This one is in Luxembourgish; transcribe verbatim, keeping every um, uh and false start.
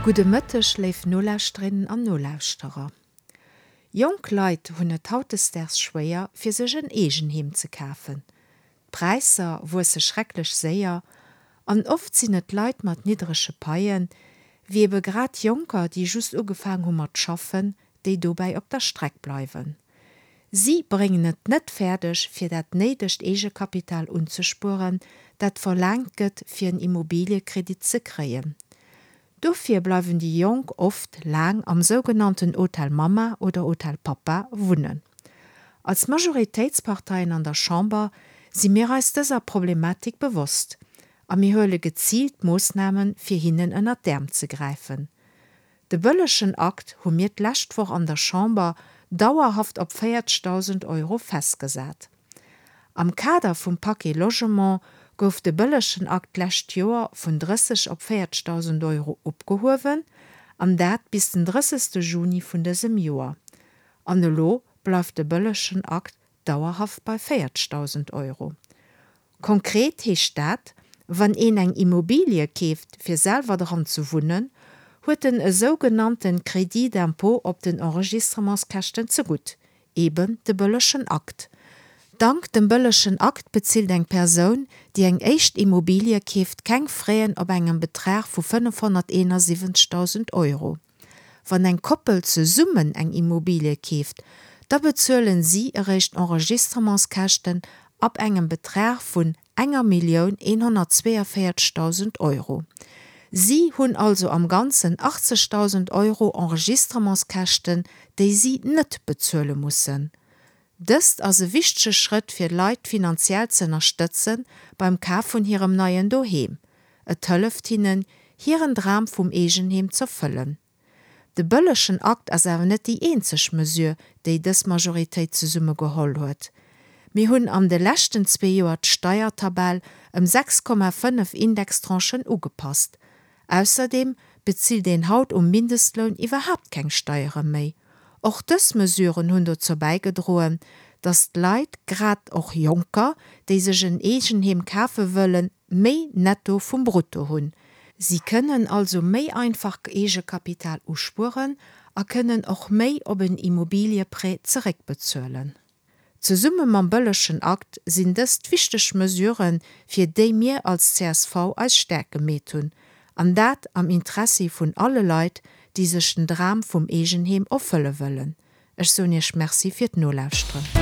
Gude Mëtte schläft Nolaustrinnen an Nolausterer. Jongkleit hunn et hautesters schwéier fir sech en Egenheem ze kafen. Preiser wo se schrecklech séier, an oft sinn et Leiit mat nidresche Paien, wie ebe grad Jonker, die just ugefang hummer schaffen, déi dobei op der Streck bleiwen. Sie bringen et net fertig fir dat neidescht Egekapital unzuspuren, dat verlangt fir en Immobiliekredit ze kreien. Dofir bleiwen die Jong oft lang am sogenannten Hotel Mama oder Hotel Papa wohnen. Als Majoritätsparteien an der Chamber sie mir als dieser Problematik bewusst, a mir höle gezielt Maßnahmen fir hinnen ënner Därm zu greifen. De bëlleschen Akt hu mir lächtwoch an der Chamber dauerhaft op vierzigtausend Euro festgesat. Am Kader vum Paket Logement gouf de bëlleschen Akt lächt Joer vun dreißig op vierzigtausend Euro opgehowen, an dat bis den dreißigsten Juni vun desem Joer. An de Lo bleif de bëlleschen Akt dauerhaft bei vierzigtausend Euro. Konkret hecht dat, wann een eng Immobilie keft fir selber daran zu wohnen, huet den e sogenannten Kreditempo op den Enregistremanskächten zu gut, eben de bëlleschen Akt. Dank dem bëlleschen Akt bezielt eng Person, die eng echt Immobilie keft keng Freien op engem Betrag vu fünfhunderteinundsiebzigtausend Euro. Wann eng Koppel ze Summen eng Immobilie keft, da bezzuelen sie erecht Enregistremanskächten ab engem Betrag vun enger Million hundertzweiundvierzigtausend Euro. Sie hunn also am ganzen achtzigtausend Euro Enregistremanskächten, déi sie net bezzuele mussen. Dëst as e wichtesche Schritt fir Leiit finanziell ze unterstützen beim Kaf vun hirem neien Doheem. Et hëlleft hinnen, hiren Dram vum Egenheem zu füllen. De bëlleschen Akt as awer net die eenzeg Mesur, déi dës Majoritéit ze Summe geholl huet. Mi hunn an de lächten zwei Joer d'Steuertabell em sechs Komma fünf Indextranchen ugepasst. Außerdem bezielt den Haut um Mindestlohn überhaupt keng Steuere méi. Och dës Mesuren hunn dazu beigedroen, dass d'Leiit grad och Jonker, déi sech en Egenheem kafe wëllen, méi netto vum Brutto hunn. Sie können also méi einfach Egekapital uspuren, a können och méi op een Immobiliepré zerekbezzuelen. Ze Summe mam bëlleschen Akt sinn dëst wichtech Mesuren fir déi mir als C S V als Stärke meetun, an dat am Interesse vun alle Leiit, die sech den Dram vum Egenheem opfëlle wëllen. Ech so nech Merci fir d' Nolauustre.